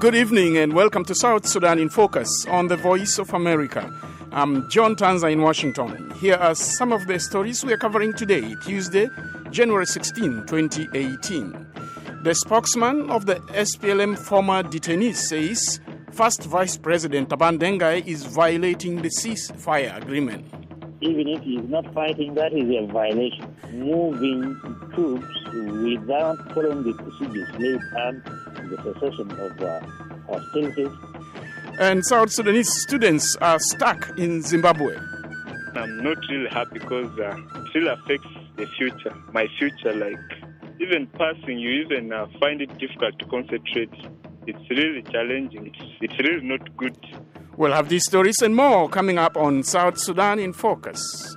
Good evening and welcome to South Sudan in Focus on the Voice of America. I'm John Tanza in Washington. Here are some of the stories we are covering today, Tuesday, January 16, 2018. The spokesman of the SPLM former detainees says First Vice President Taban Dengai is violating the ceasefire agreement. Even if he is not fighting, that is a violation. Moving troops without following the procedures laid down in the cessation of hostilities. And South Sudanese students are stuck in Zimbabwe. I'm not really happy because it still affects the future, my future. Like even passing, you even find it difficult to concentrate. It's really challenging. It's really not good. We'll have these stories and more coming up on South Sudan in Focus.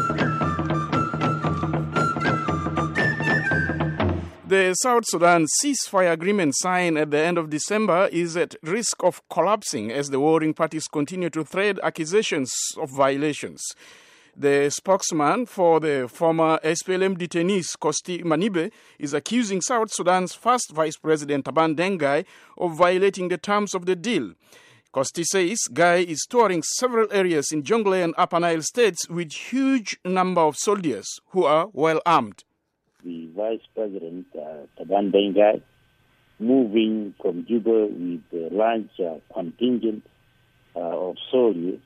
The South Sudan ceasefire agreement signed at the end of December is at risk of collapsing as the warring parties continue to thread accusations of violations. The spokesman for the former SPLM detainees, Kosti Manibe, is accusing South Sudan's first Vice President Taban Dengai of violating the terms of the deal. Kosti says Guy is touring several areas in Jonglei and Upper Nile states with huge number of soldiers who are well armed. The Vice President, Taban Dengai, moving from Juba with a large contingent of soldiers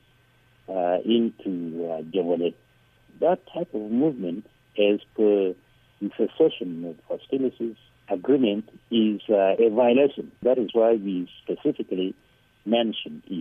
into Jonglei. That type of movement, as per the cessation of hostilities agreement, is a violation. That is why we specifically mentioned it.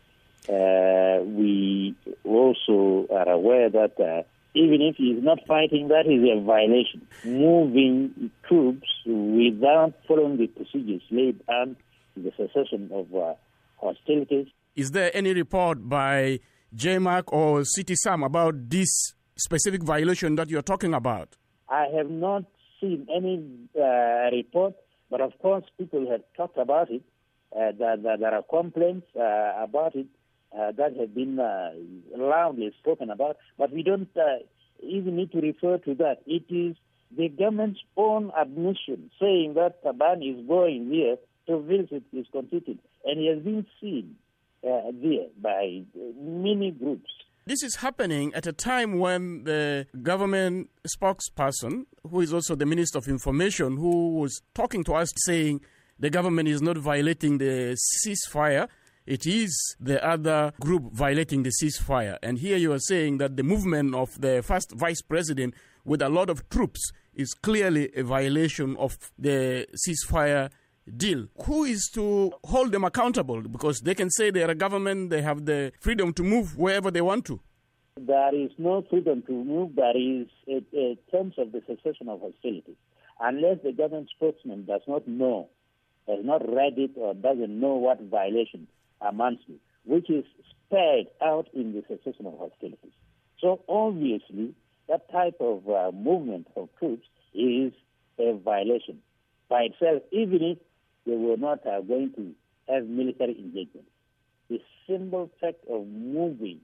We also are aware that even if he is not fighting, that is a violation. Moving troops without following the procedures laid down in the cessation of hostilities. Is there any report by JMAC or CITISAM about this specific violation that you're talking about? I have not seen any report, but of course people have talked about it. There are complaints about it that have been loudly spoken about, but we don't even need to refer to that. It is the government's own admission saying that Taban is going there to visit his constituents, and he has been seen there by many groups. This is happening at a time when the government spokesperson, who is also the Minister of Information, who was talking to us saying the government is not violating the ceasefire, it is the other group violating the ceasefire. And here you are saying that the movement of the first vice president with a lot of troops is clearly a violation of the ceasefire deal. Who is to hold them accountable? Because they can say they are a government, they have the freedom to move wherever they want to. There is no freedom to move. There is a terms of the cessation of hostilities. Unless the government spokesman does not know, has not read it, or doesn't know what violation amounts to, which is spelled out in the cessation of hostilities. So obviously, that type of movement of troops is a violation by itself, even if they were not going to have military engagement. The simple fact of moving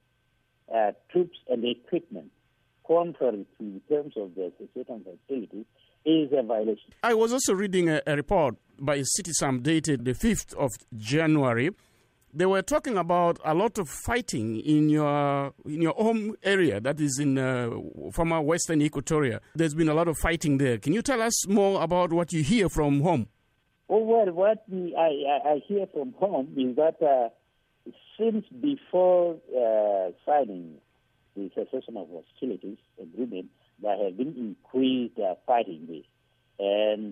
troops and equipment contrary to the terms of the cessation of hostilities is a violation. I was also reading a report by CITISAM dated the 5th of January. They were talking about a lot of fighting in your home area, that is in former Western Equatoria. There's been a lot of fighting there. Can you tell us more about what you hear from home? Oh, well, what I hear from home is that since before signing the cessation of hostilities agreement, there have been increased fighting there. And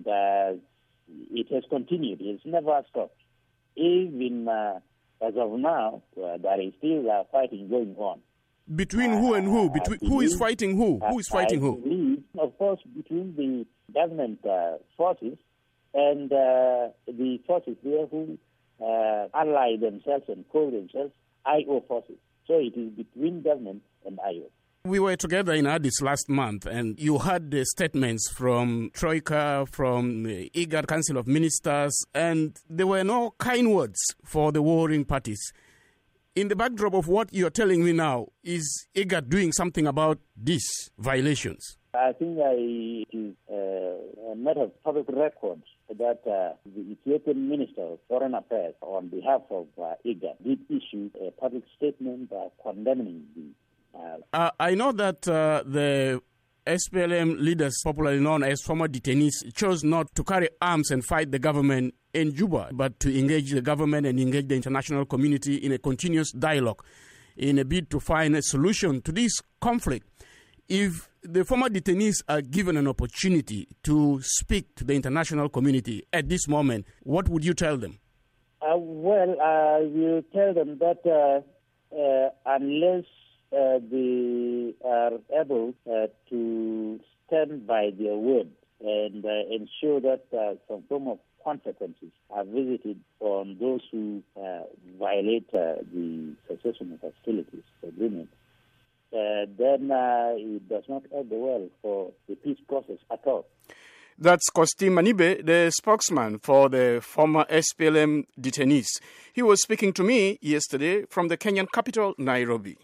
it has continued. It's never stopped. Even as of now, there is still fighting going on. Between who and who? Who is fighting who? Who is fighting who? Believe, of course, between the government forces and the forces there who ally themselves and call themselves IO forces. So it is between government and IO. We were together in Addis last month, and you heard the statements from Troika, from the IGAD Council of Ministers, and there were no kind words for the warring parties. In the backdrop of what you're telling me now, is IGAD doing something about these violations? I think it is a matter of public record that the Ethiopian Minister of Foreign Affairs, on behalf of IGAD, did issue a public statement condemning the... I know that the SPLM leaders, popularly known as former detainees, chose not to carry arms and fight the government in Juba, but to engage the government and engage the international community in a continuous dialogue in a bid to find a solution to this conflict. If the former detainees are given an opportunity to speak to the international community at this moment, what would you tell them? I will tell them that unless they are able to stand by their word and ensure that some form of consequences are visited on those who violate the cessation of hostilities agreement, then it does not end well for the peace process at all. That's Kosti Manibe, the spokesman for the former SPLM detainees. He was speaking to me yesterday from the Kenyan capital, Nairobi.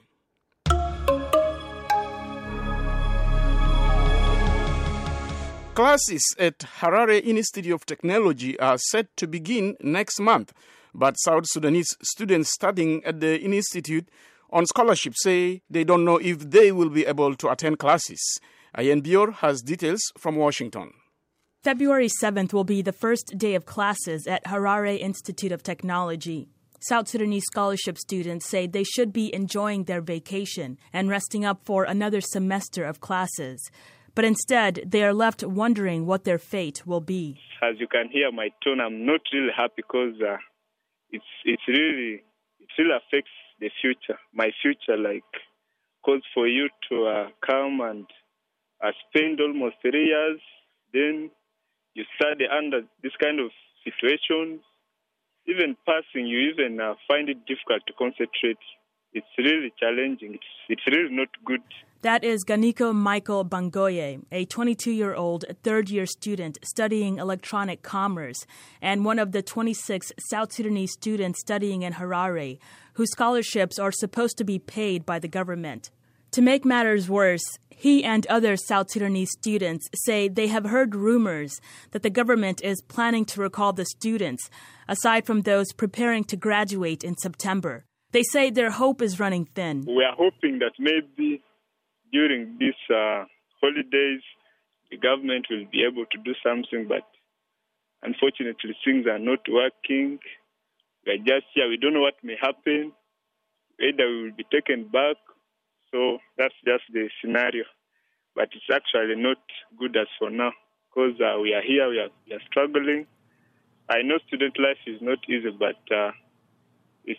Classes at Harare Institute of Technology are set to begin next month, but South Sudanese students studying at the institute on scholarship say they don't know if they will be able to attend classes. Ayan Bior has details from Washington. February 7th will be the first day of classes at Harare Institute of Technology. South Sudanese scholarship students say they should be enjoying their vacation and resting up for another semester of classes. But instead, they are left wondering what their fate will be. As you can hear my tone, I'm not really happy because it really affects the future, my future. Because for you to come and spend almost 3 years, then you study under this kind of situation, even passing, you even find it difficult to concentrate. It's really challenging. It's really not good. That is Ganiko Michael Bangoye, a 22-year-old third-year student studying electronic commerce and one of the 26 South Sudanese students studying in Harare, whose scholarships are supposed to be paid by the government. To make matters worse, he and other South Sudanese students say they have heard rumors that the government is planning to recall the students, aside from those preparing to graduate in September. They say their hope is running thin. We are hoping that maybe during these holidays, the government will be able to do something, but unfortunately things are not working. We are just here. We don't know what may happen. Either we will be taken back. So that's just the scenario. But it's actually not good as for now because we are here, we are struggling. I know student life is not easy, but it's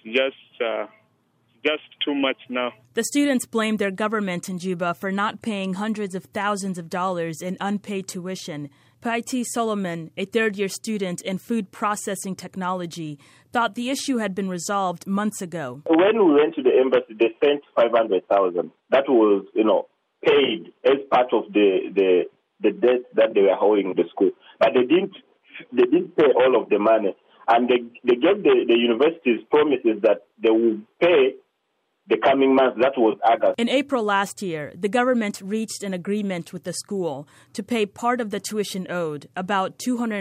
just too much now. The students blame their government in Juba for not paying hundreds of thousands of dollars in unpaid tuition. Paiti Solomon, a third-year student in food processing technology, thought the issue had been resolved months ago. When we went to the embassy, they sent 500,000. That was, paid as part of the debt that they were owing the school. But they didn't pay all of the money. And they gave the universities promises that they will pay the coming month. That was August. In April last year, the government reached an agreement with the school to pay part of the tuition owed, about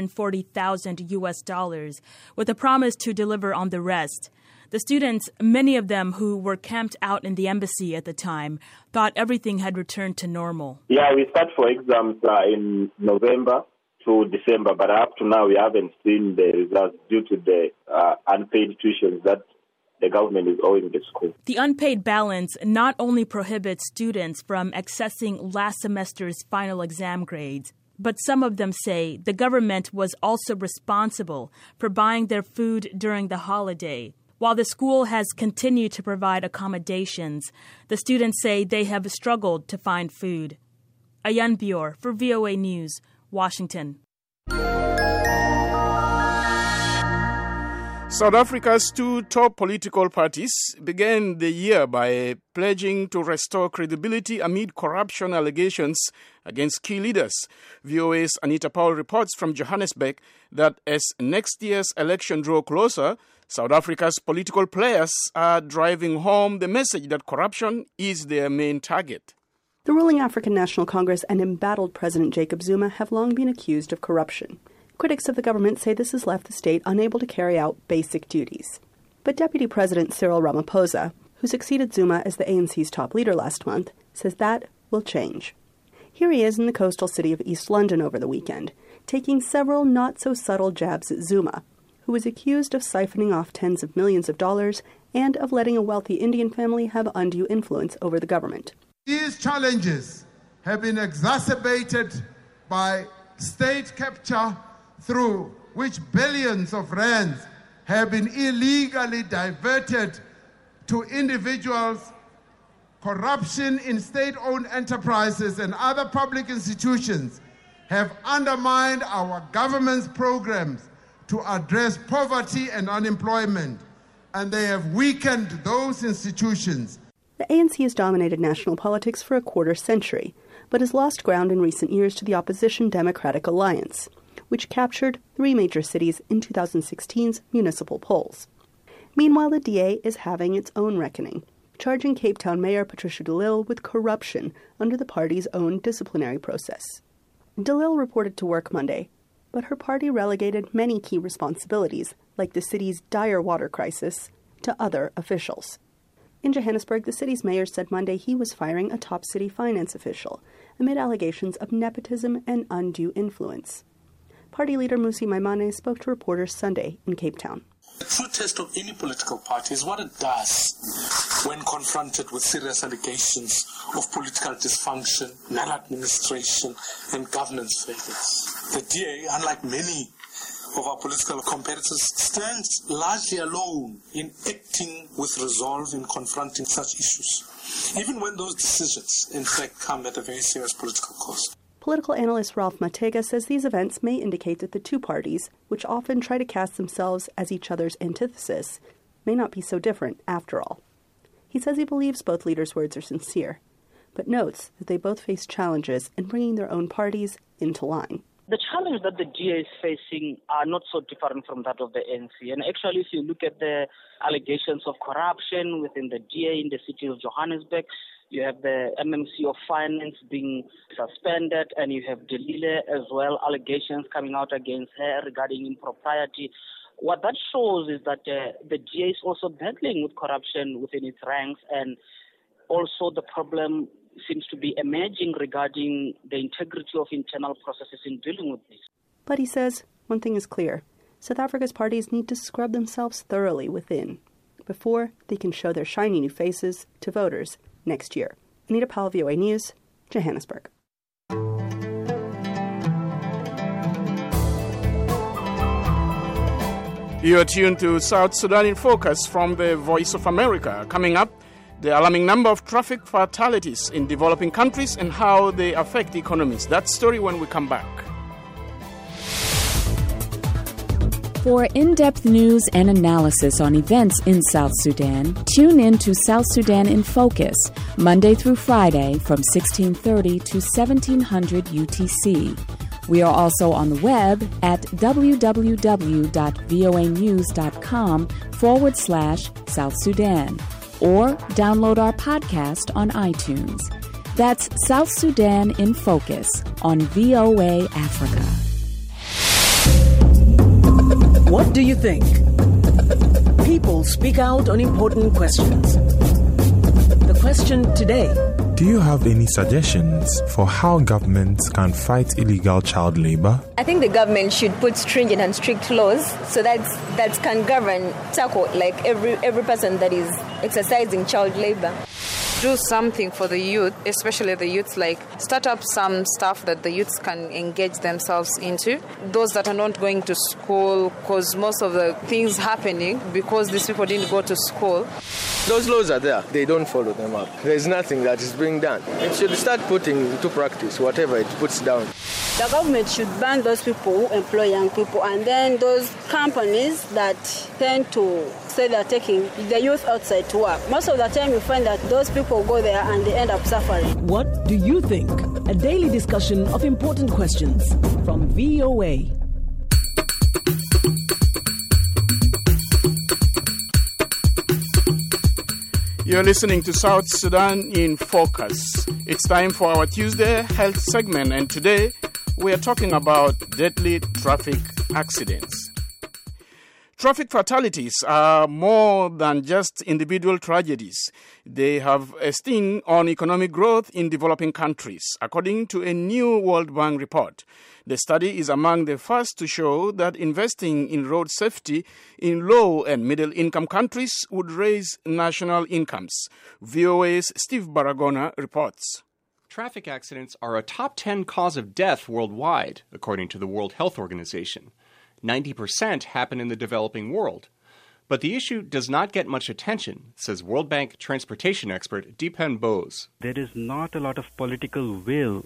$240,000, with a promise to deliver on the rest. The students, many of them who were camped out in the embassy at the time, thought everything had returned to normal. Yeah, we start for exams in November to December, but up to now we haven't seen the results due to the unpaid tuitions that the government is owing the school. The unpaid balance not only prohibits students from accessing last semester's final exam grades, but some of them say the government was also responsible for buying their food during the holiday. While the school has continued to provide accommodations, the students say they have struggled to find food. Ayan Bior for VOA News, Washington. South Africa's two top political parties began the year by pledging to restore credibility amid corruption allegations against key leaders. VOA's Anita Powell reports from Johannesburg that as next year's election draws closer, South Africa's political players are driving home the message that corruption is their main target. The ruling African National Congress and embattled President Jacob Zuma have long been accused of corruption. Critics of the government say this has left the state unable to carry out basic duties. But Deputy President Cyril Ramaphosa, who succeeded Zuma as the ANC's top leader last month, says that will change. Here he is in the coastal city of East London over the weekend, taking several not-so-subtle jabs at Zuma, who was accused of siphoning off tens of millions of dollars and of letting a wealthy Indian family have undue influence over the government. These challenges have been exacerbated by state capture, through which billions of rands have been illegally diverted to individuals, corruption in state-owned enterprises and other public institutions have undermined our government's programs to address poverty and unemployment, and they have weakened those institutions. The ANC has dominated national politics for a quarter century, but has lost ground in recent years to the opposition Democratic Alliance, which captured 3 major cities in 2016's municipal polls. Meanwhile, the DA is having its own reckoning, charging Cape Town Mayor Patricia de Lille with corruption under the party's own disciplinary process. De Lille reported to work Monday, but her party relegated many key responsibilities, like the city's dire water crisis, to other officials. In Johannesburg, the city's mayor said Monday he was firing a top city finance official amid allegations of nepotism and undue influence. Party leader Mmusi Maimane spoke to reporters Sunday in Cape Town. The true test of any political party is what it does when confronted with serious allegations of political dysfunction, maladministration, and governance failures. The DA, unlike many of our political competitors, stands largely alone in acting with resolve in confronting such issues, even when those decisions, in fact, come at a very serious political cost. Political analyst Ralph Matega says these events may indicate that the two parties, which often try to cast themselves as each other's antithesis, may not be so different after all. He says he believes both leaders' words are sincere, but notes that they both face challenges in bringing their own parties into line. The challenge that the DA is facing are not so different from that of the ANC. And actually, if you look at the allegations of corruption within the DA in the city of Johannesburg, you have the MMC of Finance being suspended, and you have de Lille as well, allegations coming out against her regarding impropriety. What that shows is that the DA is also battling with corruption within its ranks, and also the problem seems to be emerging regarding the integrity of internal processes in dealing with this. But he says one thing is clear. South Africa's parties need to scrub themselves thoroughly within before they can show their shiny new faces to voters next year. Anita Powell, VOA News, Johannesburg. You are tuned to South Sudan in Focus from the Voice of America. Coming up, the alarming number of traffic fatalities in developing countries and how they affect economies. That story when we come back. For in-depth news and analysis on events in South Sudan, tune in to South Sudan in Focus, Monday through Friday from 1630 to 1700 UTC. We are also on the web at www.voanews.com/South Sudan, or download our podcast on iTunes. That's South Sudan in Focus on VOA Africa. What do you think? People speak out on important questions. The question today: do you have any suggestions for how governments can fight illegal child labor? I think the government should put stringent and strict laws so that can tackle like every person that is exercising child labor. Do something for the youth, especially the youths, like start up some stuff that the youths can engage themselves into. Those that are not going to school, because most of the things happening because these people didn't go to school. Those laws are there. They don't follow them up. There's nothing that is being done. It should start putting into practice whatever it puts down. The government should ban those people who employ young people, and then those companies that tend to say they're taking the youth outside to work. Most of the time you find that those people go there and they end up suffering. What do you think? A daily discussion of important questions from VOA. You're listening to South Sudan in Focus. It's time for our Tuesday health segment, and today We are talking about deadly traffic accidents. Traffic fatalities are more than just individual tragedies. They have a sting on economic growth in developing countries, according to a new World Bank report. The study is among the first to show that investing in road safety in low and middle income countries would raise national incomes. VOA's Steve Baragona reports. Traffic accidents are a top 10 cause of death worldwide, according to the World Health Organization. 90% happen in the developing world. But the issue does not get much attention, says World Bank transportation expert Dipen Bose. There is not a lot of political will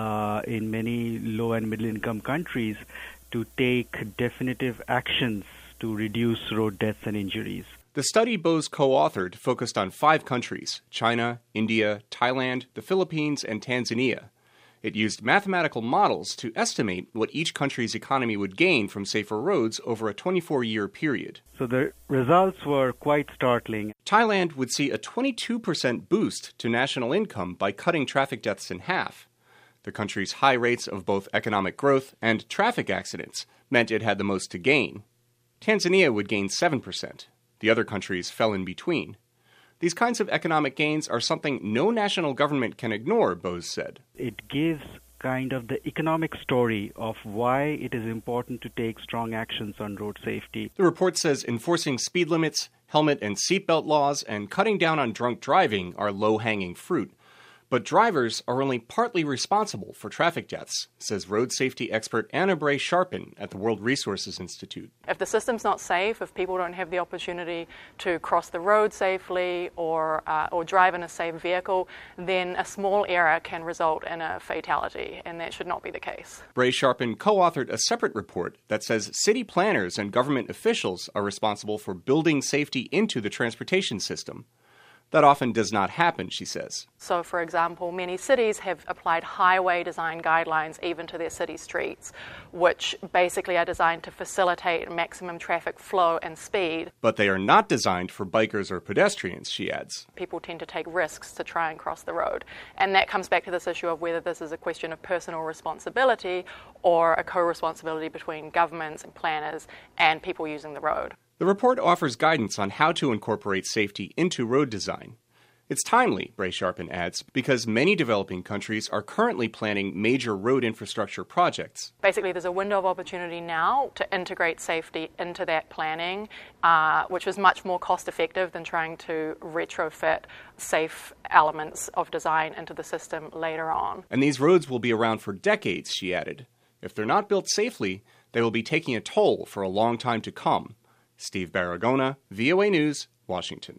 in many low and middle income countries to take definitive actions to reduce road deaths and injuries. The study Bose co-authored focused on 5 countries: China, India, Thailand, the Philippines, and Tanzania. It used mathematical models to estimate what each country's economy would gain from safer roads over a 24-year period. So the results were quite startling. Thailand would see a 22% boost to national income by cutting traffic deaths in half. The country's high rates of both economic growth and traffic accidents meant it had the most to gain. Tanzania would gain 7%. The other countries fell in between. These kinds of economic gains are something no national government can ignore, Bose said. It gives kind of the economic story of why it is important to take strong actions on road safety. The report says enforcing speed limits, helmet and seatbelt laws, and cutting down on drunk driving are low-hanging fruit. But drivers are only partly responsible for traffic deaths, says road safety expert Anna Bray Sharpen at the World Resources Institute. If the system's not safe, if people don't have the opportunity to cross the road safely or drive in a safe vehicle, then a small error can result in a fatality, and that should not be the case. Bray Sharpen co-authored a separate report that says city planners and government officials are responsible for building safety into the transportation system. That often does not happen, she says. So, for example, many cities have applied highway design guidelines even to their city streets, which basically are designed to facilitate maximum traffic flow and speed. But they are not designed for bikers or pedestrians, she adds. People tend to take risks to try and cross the road. And that comes back to this issue of whether this is a question of personal responsibility or a co-responsibility between governments and planners and people using the road. The report offers guidance on how to incorporate safety into road design. It's timely, Bray Sharpen adds, because many developing countries are currently planning major road infrastructure projects. Basically, there's a window of opportunity now to integrate safety into that planning, which is much more cost-effective than trying to retrofit safe elements of design into the system later on. And these roads will be around for decades, she added. If they're not built safely, they will be taking a toll for a long time to come. Steve Baragona, VOA News, Washington.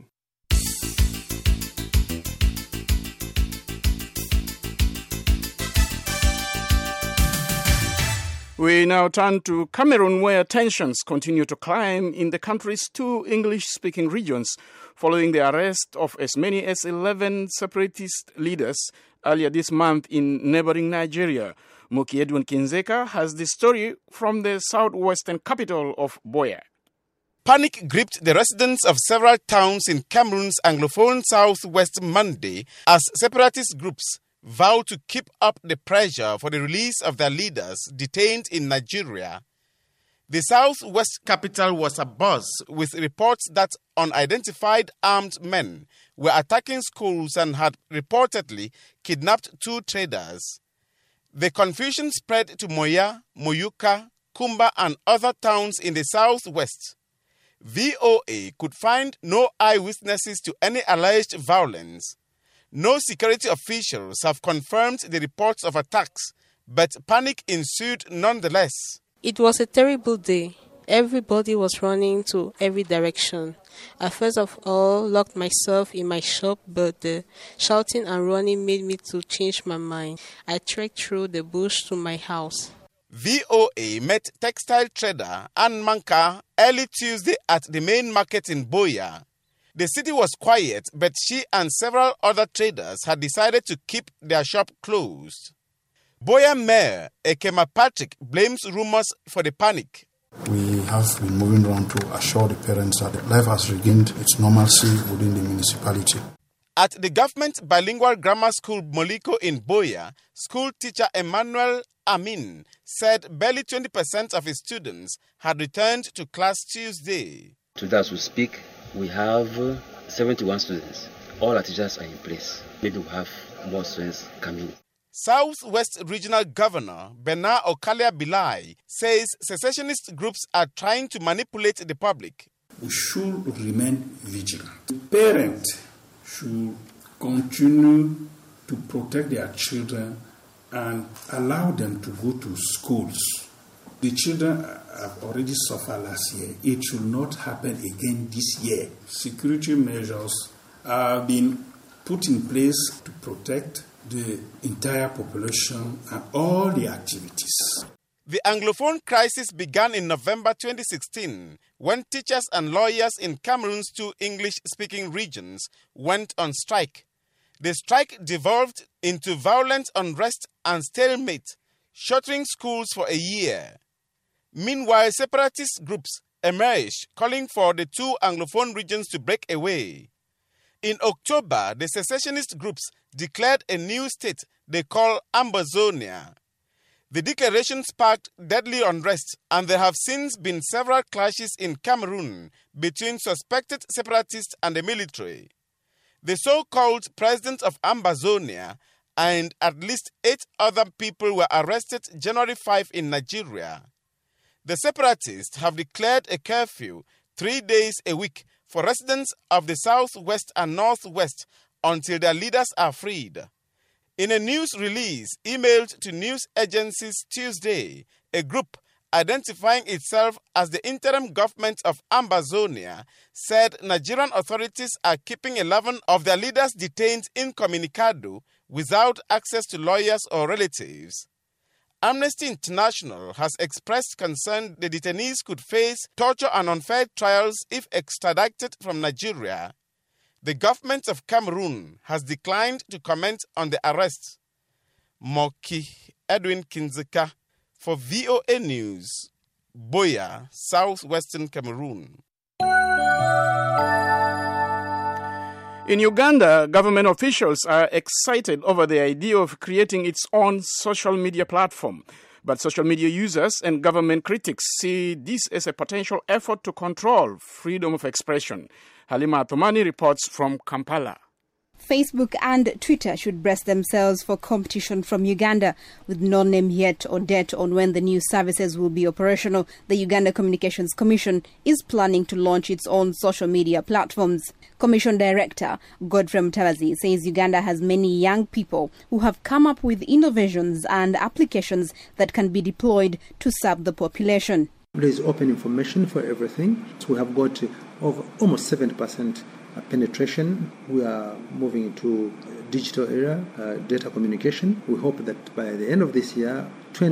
We now turn to Cameroon, where tensions continue to climb in the country's 2 English-speaking regions following the arrest of as many as 11 separatist leaders earlier this month in neighboring Nigeria. Muki Edwin Kinzeka has the story from the southwestern capital of Buea. Panic gripped the residents of several towns in Cameroon's Anglophone southwest Monday as separatist groups vow to keep up the pressure for the release of their leaders detained in Nigeria. The southwest capital was abuzz with reports that unidentified armed men were attacking schools and had reportedly kidnapped 2 traders. The confusion spread to Moya, Moyuka, Kumba and other towns in the southwest. VOA could find no eyewitnesses to any alleged violence. No security officials have confirmed the reports of attacks, but panic ensued nonetheless. It was a terrible day. Everybody was running to every direction. I first of all locked myself in my shop, but the shouting and running made me to change my mind. I trekked through the bush to my house. VOA met textile trader Ann Manka early Tuesday at the main market in Buea. The city was quiet, but she and several other traders had decided to keep their shop closed. Buea Mayor Ekema Patrick blames rumors for the panic. We have been moving around to assure the parents that life has regained its normalcy within the municipality. At the government bilingual grammar school Moliko in Buea, school teacher Emmanuel Amin said barely 20% of his students had returned to class Tuesday. Today as we speak, we have 71 students. All our teachers are in place. Maybe we'll have more students coming. Southwest Regional Governor Bernard Okalia Bilai says secessionist groups are trying to manipulate the public. We should remain vigilant. Parents should continue to protect their children and allow them to go to schools. The children have already suffered last year. It should not happen again this year. Security measures have been put in place to protect the entire population and all the activities. The Anglophone crisis began in November 2016 when teachers and lawyers in Cameroon's 2 English-speaking regions went on strike. The strike devolved into violent unrest and stalemate, shuttering schools for a year. Meanwhile, separatist groups emerged, calling for the 2 Anglophone regions to break away. In October, the secessionist groups declared a new state they call Ambazonia. The declaration sparked deadly unrest, and there have since been several clashes in Cameroon between suspected separatists and the military. The so-called president of Ambazonia and at least 8 other people were arrested January 5 in Nigeria. The separatists have declared a curfew 3 days a week for residents of the southwest and northwest until their leaders are freed. In a news release emailed to news agencies Tuesday, a group identifying itself as the interim government of Ambazonia said Nigerian authorities are keeping 11 of their leaders detained incommunicado without access to lawyers or relatives. Amnesty International has expressed concern the detainees could face torture and unfair trials if extradited from Nigeria. The government of Cameroon has declined to comment on the arrests. Moki Edwin Kinzeka for VOA News, Boya, southwestern Cameroon. In Uganda, government officials are excited over the idea of creating its own social media platform. But social media users and government critics see this as a potential effort to control freedom of expression. Halima Athumani reports from Kampala. Facebook and Twitter should brace themselves for competition from Uganda. With no name yet or date on when the new services will be operational, the Uganda Communications Commission is planning to launch its own social media platforms. Commission Director Godfrey Mutabazi says Uganda has many young people who have come up with innovations and applications that can be deployed to serve the population. There is open information for everything. So we have got over almost 70% penetration. We are moving into digital era, data communication. We hope that by the end of this year,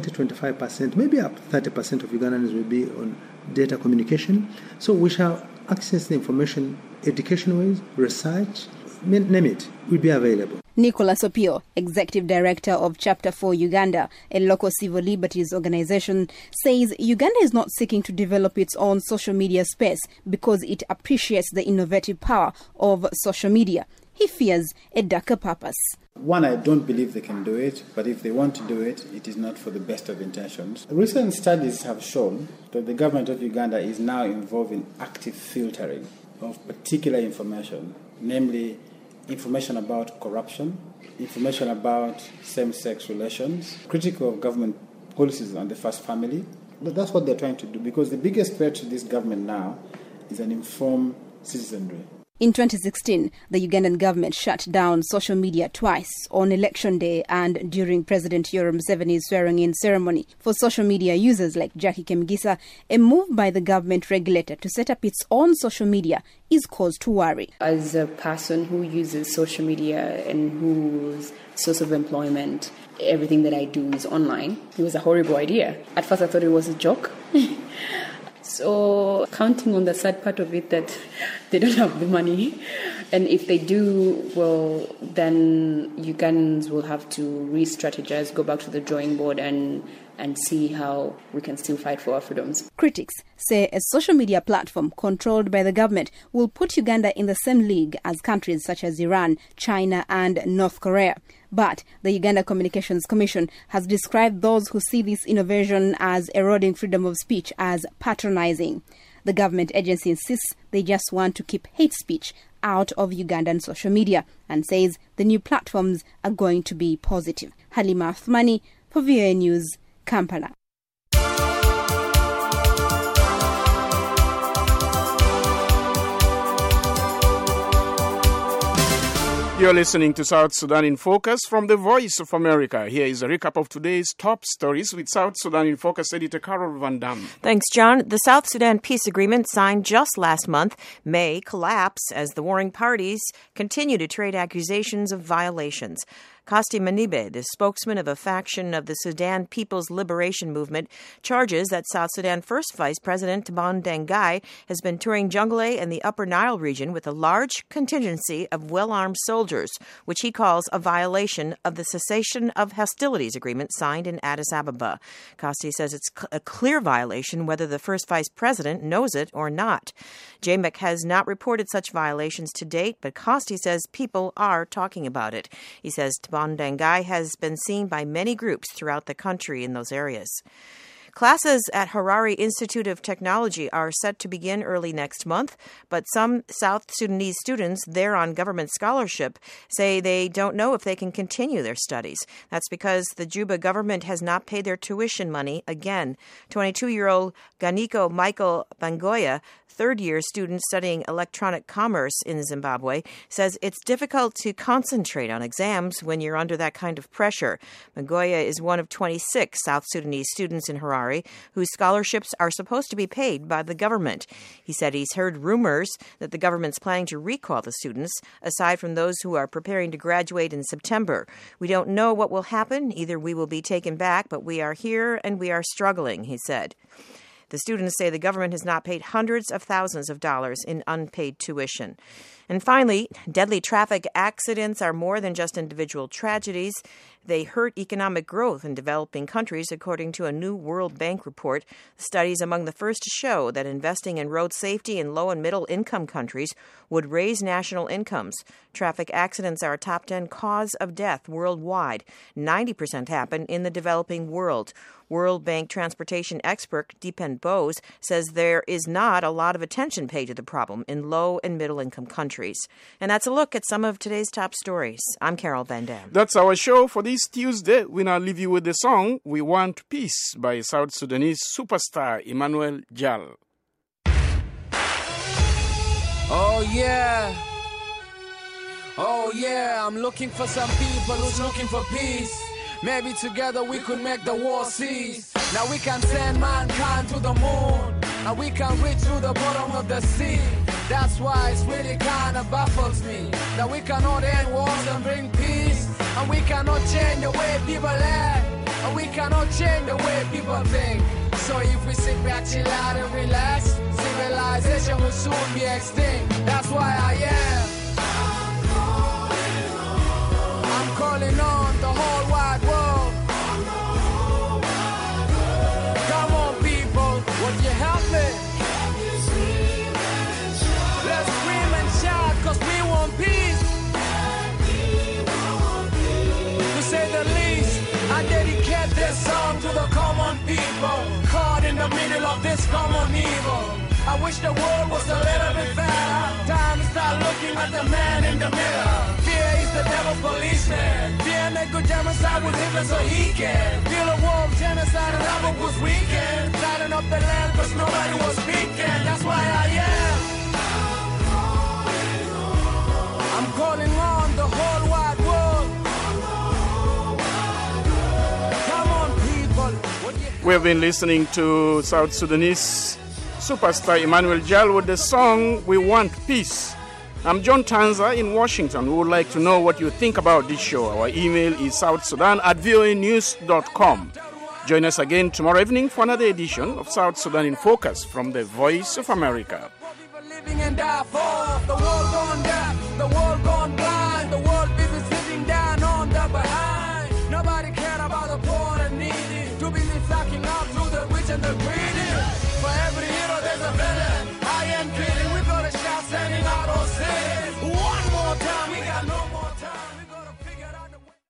20-25%, maybe up 30% of Ugandans will be on data communication. So we shall access the information education-wise, research, name it, will be available. Nicholas Opio, Executive Director of Chapter 4 Uganda, a local civil liberties organization, says Uganda is not seeking to develop its own social media space because it appreciates the innovative power of social media. He fears a darker purpose. One, I don't believe they can do it, but if they want to do it, it is not for the best of intentions. Recent studies have shown that the government of Uganda is now involved in active filtering of particular information, namely information about corruption, information about same-sex relations, critical of government policies on the first family. But that's what they're trying to do, because the biggest threat to this government now is an informed citizenry. In 2016, the Ugandan government shut down social media twice, on Election Day and during President Yoweri Museveni's swearing-in ceremony. For social media users like Jackie Kemgisa, a move by the government regulator to set up its own social media is cause to worry. As a person who uses social media and whose source of employment, everything that I do is online, it was a horrible idea. At first I thought it was a joke. So counting on the sad part of it that they don't have the money And if they do, well, then Ugandans will have to re-strategize, go back to the drawing board and see how we can still fight for our freedoms. Critics say a social media platform controlled by the government will put Uganda in the same league as countries such as Iran, China and North Korea. But the Uganda Communications Commission has described those who see this innovation as eroding freedom of speech as patronizing. The government agency insists they just want to keep hate speech out of Ugandan social media and says the new platforms are going to be positive. Halima Athmani for VOA News, Kampala. You're listening to South Sudan in Focus from the Voice of America. Here is a recap of today's top stories with South Sudan in Focus editor Carol Van Dam. Thanks, John. The South Sudan peace agreement signed just last month may collapse as the warring parties continue to trade accusations of violations. Kasti Manibe, the spokesman of a faction of the Sudan People's Liberation Movement, charges that South Sudan First Vice President Taban Dengai has been touring Jonglei and the Upper Nile region with a large contingency of well-armed soldiers, which he calls a violation of the cessation of hostilities agreement signed in Addis Ababa. Kasti says it's a clear violation whether the First Vice President knows it or not. JMEC has not reported such violations to date, but Kasti says people are talking about it. He says Taban Dengai has been seen by many groups throughout the country in those areas. Classes at Harare Institute of Technology are set to begin early next month, but some South Sudanese students there on government scholarship say they don't know if they can continue their studies. That's because the Juba government has not paid their tuition money again. 22-year-old Ganiko Michael Bangoya, third-year student studying electronic commerce in Zimbabwe, says it's difficult to concentrate on exams when you're under that kind of pressure. Bangoya is one of 26 South Sudanese students in Harare whose scholarships are supposed to be paid by the government. He said he's heard rumors that the government's planning to recall the students, aside from those who are preparing to graduate in September. We don't know what will happen. Either we will be taken back, but we are here and we are struggling, he said. The students say the government has not paid hundreds of thousands of dollars in unpaid tuition. And finally, deadly traffic accidents are more than just individual tragedies. They hurt economic growth in developing countries, according to a new World Bank report. The study is among the first to show that investing in road safety in low and middle income countries would raise national incomes. Traffic accidents are a top 10 cause of death worldwide. 90% happen in the developing world. World Bank transportation expert Deepan Bose says there is not a lot of attention paid to the problem in low and middle income countries. And that's a look at some of today's top stories. I'm Carol Van Dam. That's our show for this Tuesday. We now leave you with the song We Want Peace by South Sudanese superstar Emmanuel Jal. Oh yeah. Oh yeah, I'm looking for some people who's looking for peace. Maybe together we could make the war cease. Now we can send mankind to the moon, and we can reach to the bottom of the sea. That's why it's really kind of baffles me that we cannot end wars and bring peace, and we cannot change the way people act, and we cannot change the way people think. So if we sit back, chill out and relax, civilization will soon be extinct. That's why I am. I'm calling on the whole wide world. Come on, people, would you help me? Let's scream and shout, cause we want peace. To say the least, I dedicate this song to the common people caught in the middle of this common evil. I wish the world was a little bit better. Time to start looking at the man in the mirror. Fear is the devil's policeman. Fear make good genocide with Hitler so he can feel a war of genocide and love was weekend. Lighting up the land cause nobody was speaking. That's why I am. I'm calling on the whole wide world. Come on, people. We have been listening to South Sudanese superstar Emmanuel Jal with the song We Want Peace. I'm John Tanza in Washington. We would like to know what you think about this show. Our email is southsudan@voanews.com. Join us again tomorrow evening for another edition of South Sudan in Focus from the Voice of America. Living and die for